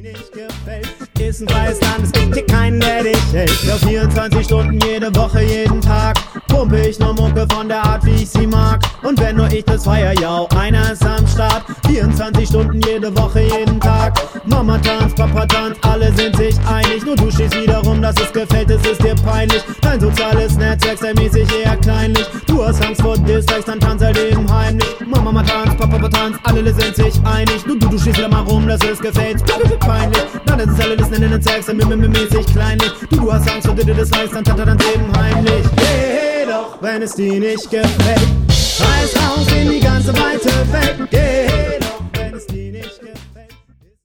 nicht gefällt, ist ein freies Land, es gibt hier keinen, der dich hält. Ja, 24 Stunden jede Woche, jeden Tag pumpe ich nur Mucke von der Art, wie ich sie mag. Und wenn nur ich das feier, ja, einer ist am Start. 24 Stunden jede Woche, jeden Tag. Mama tanzt, Papa tanzt, alle sind sich einig. Nur du stehst wiederum, dass es gefällt, es ist dir peinlich. Dein soziales Netzwerk sei mäßig eher kleinlich. Du hast Angst vor Dislikes, dann tanz halt eben heimlich. Mama tanzt, Papa tanzt, alle sind sich einig. Du stehst wieder mal rum, dass es gefällt, peinlich. Dann ist es alle das Nennen und Sex, mäßig kleinlich. Du hast Angst vor Dislikes, dann tanzt eben heimlich. Geh doch, wenn es dir nicht gefällt. Reiß raus in die ganze weite Welt. Geh doch.